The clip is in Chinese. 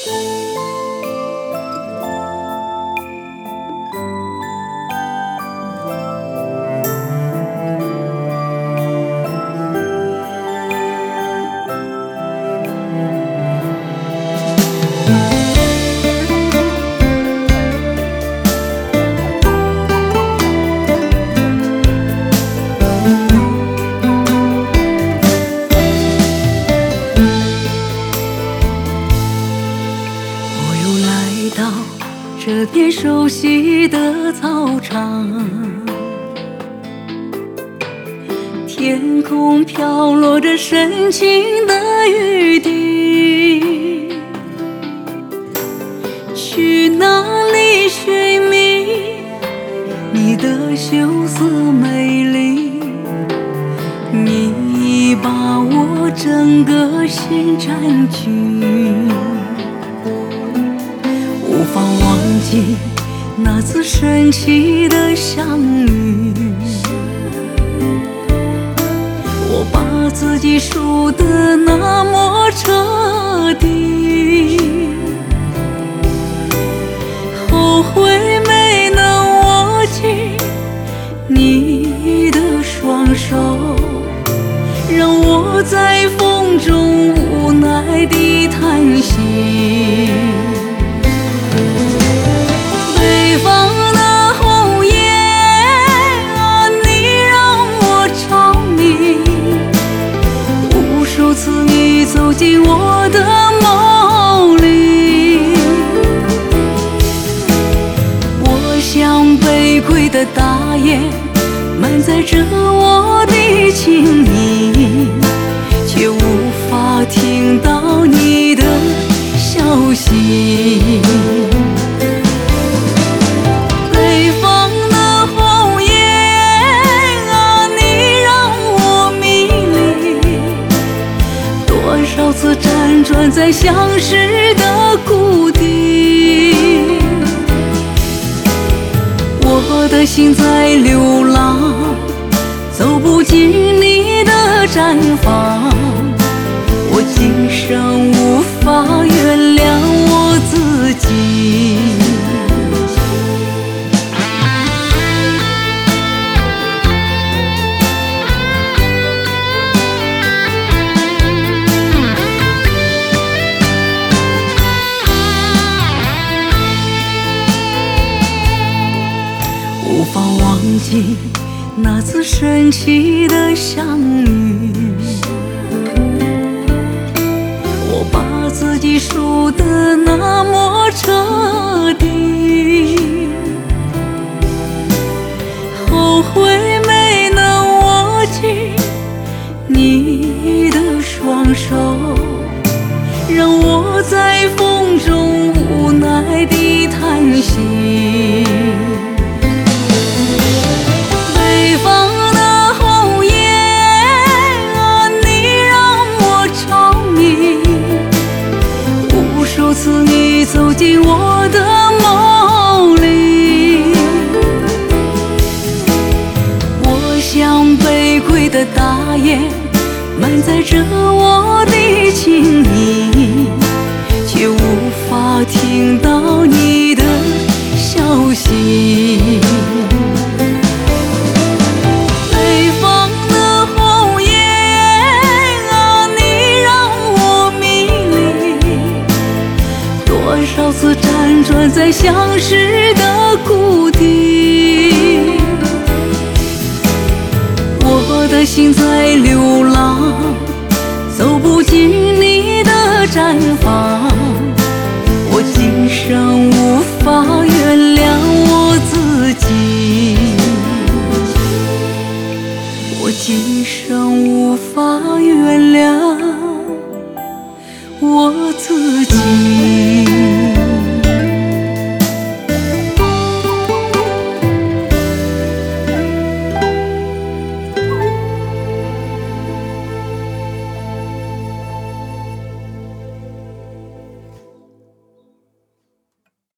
这片熟悉的操场，天空飘落着深情的雨滴，去哪里寻觅你的羞涩美丽？你把我整个心占据，无法忘记那次神奇的相遇。我把自己输得那么彻底，后悔没能握紧你的双手，让我在风中无奈地叹息。北方的红叶啊，你让我着迷，无数次你走进我的梦里，我像卑微的大雁，满载着我的情意，却无法听到你的消息。北方的红叶啊，你让我迷离，多少次辗转在相识的谷底，我的心在流浪，走不进你的毡房，我今生无法原谅我自己。无法忘记那次神奇的相遇，我把自己输得那么彻底，后悔没能握紧你的双手，让我在风中无奈地叹息。北方的红叶啊，你让我着迷，无数次你走进我的梦里，我像卑微的大雁，满载着我的情意，却无法听到你的消息。北方的红叶啊，你让我迷离，多少次辗转在相识的谷底，我的心在流浪，走不进你的毡房，我今生无法原谅我自己，我今生无法原谅我自己。